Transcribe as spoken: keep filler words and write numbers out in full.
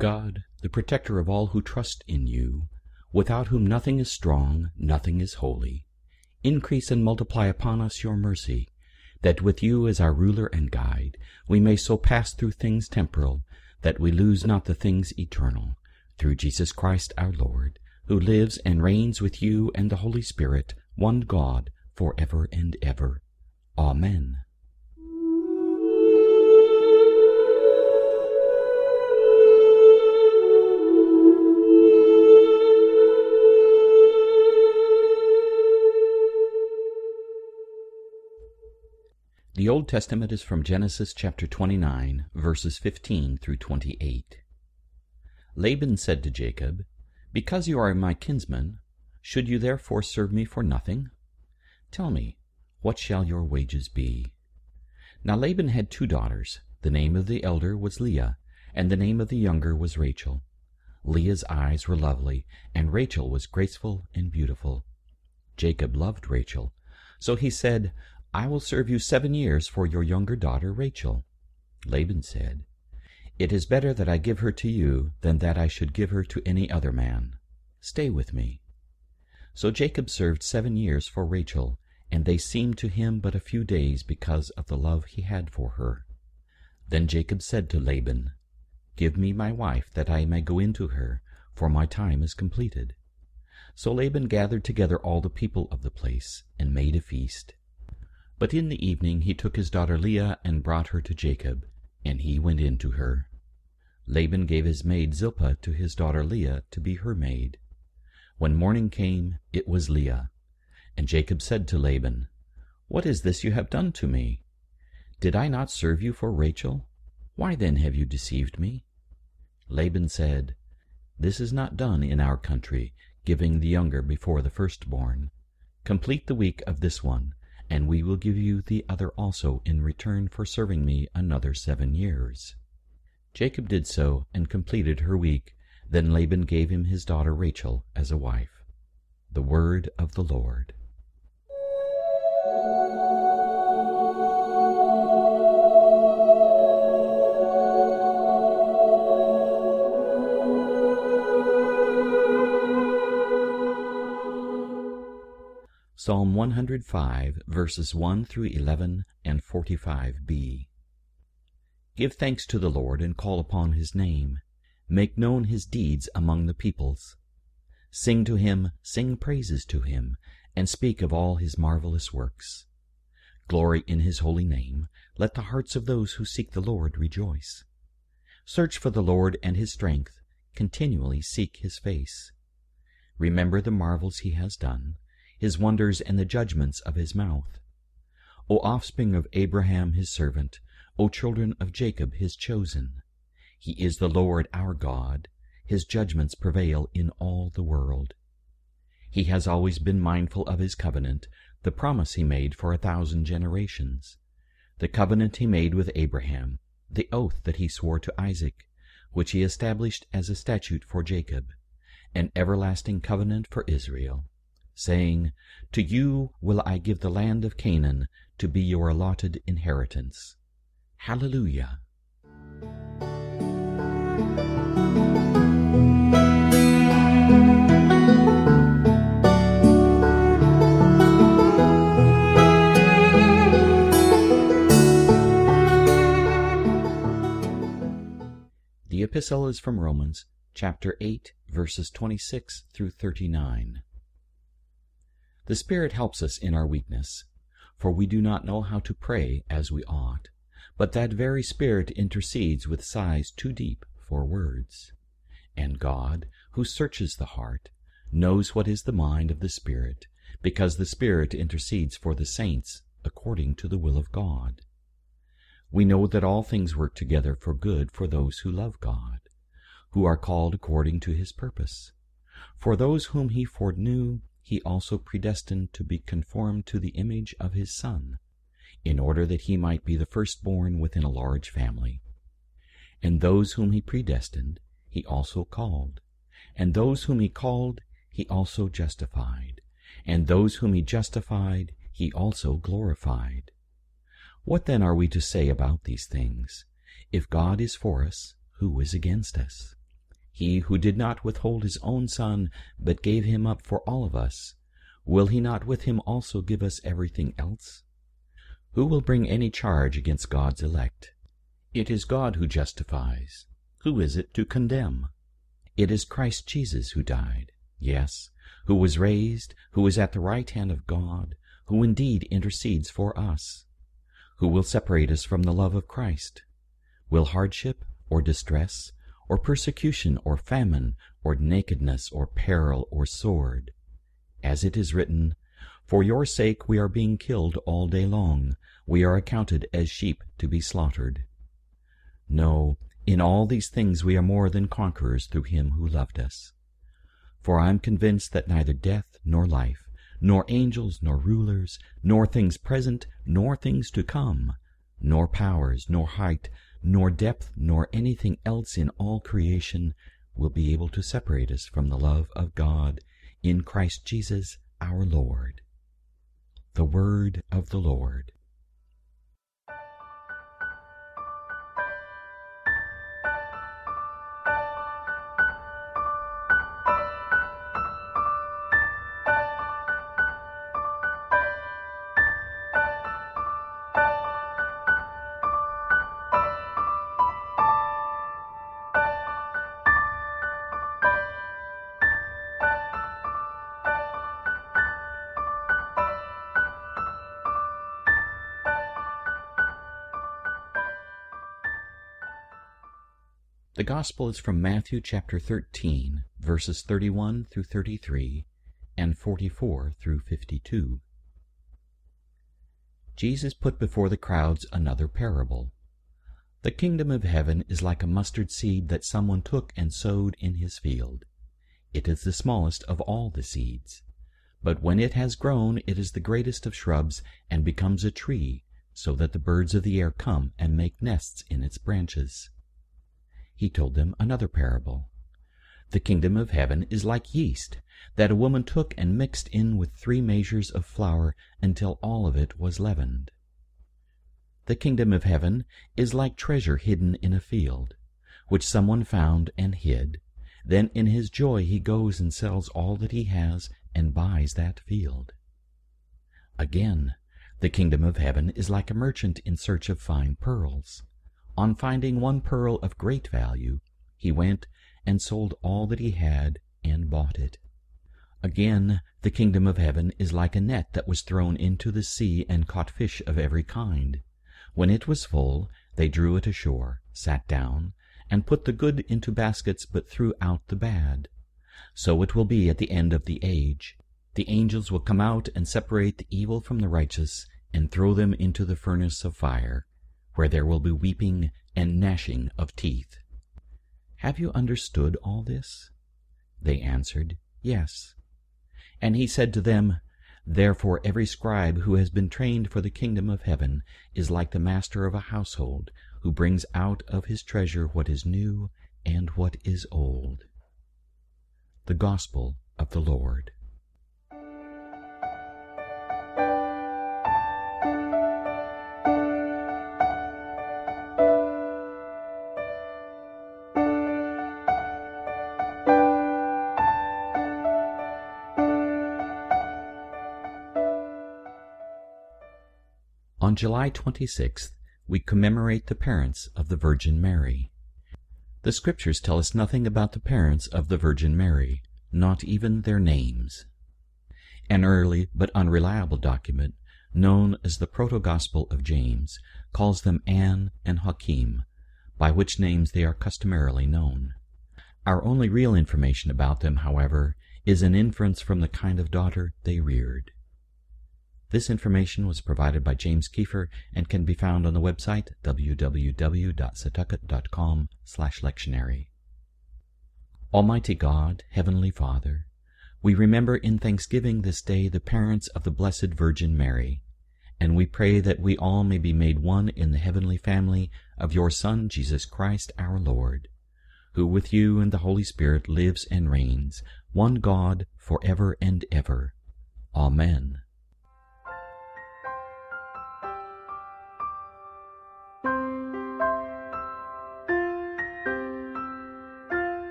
God, the protector of all who trust in you, without whom nothing is strong, nothing is holy, increase and multiply upon us your mercy, that with you as our ruler and guide, we may so pass through things temporal, that we lose not the things eternal, through Jesus Christ our Lord, who lives and reigns with you and the Holy Spirit, one God, for ever and ever. Amen. The Old Testament is from Genesis chapter twenty-nine, verses fifteen through twenty-eight. Laban said to Jacob, "Because you are my kinsman, should you therefore serve me for nothing? Tell me, what shall your wages be?" Now Laban had two daughters. The name of the elder was Leah, and the name of the younger was Rachel. Leah's eyes were lovely, and Rachel was graceful and beautiful. Jacob loved Rachel, so he said, "I will serve you seven years for your younger daughter Rachel." Laban said, "It is better that I give her to you than that I should give her to any other man. Stay with me." So Jacob served seven years for Rachel, and they seemed to him but a few days because of the love he had for her. Then Jacob said to Laban, "Give me my wife, that I may go into her, for my time is completed." So Laban gathered together all the people of the place, and made a feast. But in the evening he took his daughter Leah and brought her to Jacob, and he went in to her. Laban gave his maid Zilpah to his daughter Leah to be her maid. When morning came, it was Leah. And Jacob said to Laban, "What is this you have done to me? Did I not serve you for Rachel? Why then have you deceived me?" Laban said, "This is not done in our country, giving the younger before the firstborn. Complete the week of this one, and we will give you the other also in return for serving me another seven years." Jacob did so, and completed her week. Then Laban gave him his daughter Rachel as a wife. The word of the Lord. Psalm one hundred five, verses one through eleven and forty-five b. Give thanks to the Lord and call upon his name. Make known his deeds among the peoples. Sing to him, sing praises to him, and speak of all his marvelous works. Glory in his holy name. Let the hearts of those who seek the Lord rejoice. Search for the Lord and his strength. Continually seek his face. Remember the marvels he has done, his wonders and the judgments of his mouth. O offspring of Abraham his servant, O children of Jacob his chosen. He is the Lord our God. His judgments prevail in all the world. He has always been mindful of his covenant, the promise he made for a thousand generations, the covenant he made with Abraham, the oath that he swore to Isaac, which he established as a statute for Jacob, an everlasting covenant for Israel, saying, "To you will I give the land of Canaan to be your allotted inheritance." Hallelujah! The epistle is from Romans, chapter eight, verses twenty-six through thirty-nine. The Spirit helps us in our weakness, for we do not know how to pray as we ought, but that very Spirit intercedes with sighs too deep for words. And God, who searches the heart, knows what is the mind of the Spirit, because the Spirit intercedes for the saints according to the will of God. We know that all things work together for good for those who love God, who are called according to his purpose. For those whom he foreknew, he also predestined to be conformed to the image of his Son, in order that he might be the firstborn within a large family. And those whom he predestined, he also called. And those whom he called, he also justified. And those whom he justified, he also glorified. What then are we to say about these things? If God is for us, who is against us? He who did not withhold his own Son, but gave him up for all of us, will he not with him also give us everything else? Who will bring any charge against God's elect? It is God who justifies. Who is it to condemn? It is Christ Jesus who died, yes, who was raised, who is at the right hand of God, who indeed intercedes for us. Who will separate us from the love of Christ? Will hardship, or distress, or persecution, or famine, or nakedness, or peril, or sword? As it is written, For your sake we are being killed all day long. We are accounted as sheep to be slaughtered. No, in all these things we are more than conquerors through him who loved us. For I am convinced that neither death nor life, nor angels nor rulers, nor things present, nor things to come, nor powers, nor height, nor depth, nor anything else in all creation will be able to separate us from the love of God in Christ Jesus our Lord. The word of the Lord. The Gospel is from Matthew chapter thirteen, verses thirty-one through thirty-three, and forty-four through fifty-two. Jesus put before the crowds another parable. The kingdom of heaven is like a mustard seed that someone took and sowed in his field. It is the smallest of all the seeds. But when it has grown, it is the greatest of shrubs, and becomes a tree, so that the birds of the air come and make nests in its branches. He told them another parable. The kingdom of heaven is like yeast, that a woman took and mixed in with three measures of flour until all of it was leavened. The kingdom of heaven is like treasure hidden in a field, which someone found and hid. Then in his joy he goes and sells all that he has and buys that field. Again, the kingdom of heaven is like a merchant in search of fine pearls. On finding one pearl of great value, he went and sold all that he had and bought it. Again, the kingdom of heaven is like a net that was thrown into the sea and caught fish of every kind. When it was full, they drew it ashore, sat down, and put the good into baskets, but threw out the bad. So it will be at the end of the age. The angels will come out and separate the evil from the righteous, and throw them into the furnace of fire, where there will be weeping and gnashing of teeth. Have you understood all this? They answered, Yes. And he said to them, Therefore every scribe who has been trained for the kingdom of heaven is like the master of a household, who brings out of his treasure what is new and what is old. The Gospel of the Lord. On July twenty-sixth, we commemorate the parents of the Virgin Mary. The Scriptures tell us nothing about the parents of the Virgin Mary, not even their names. An early but unreliable document, known as the Proto-Gospel of James, calls them Anne and Joachim, by which names they are customarily known. Our only real information about them, however, is an inference from the kind of daughter they reared. This information was provided by James Kiefer and can be found on the website w w w dot setauket dot com slash lectionary. Almighty God, Heavenly Father, we remember in thanksgiving this day the parents of the Blessed Virgin Mary, and we pray that we all may be made one in the heavenly family of your Son, Jesus Christ our Lord, who with you and the Holy Spirit lives and reigns, one God, for ever and ever. Amen.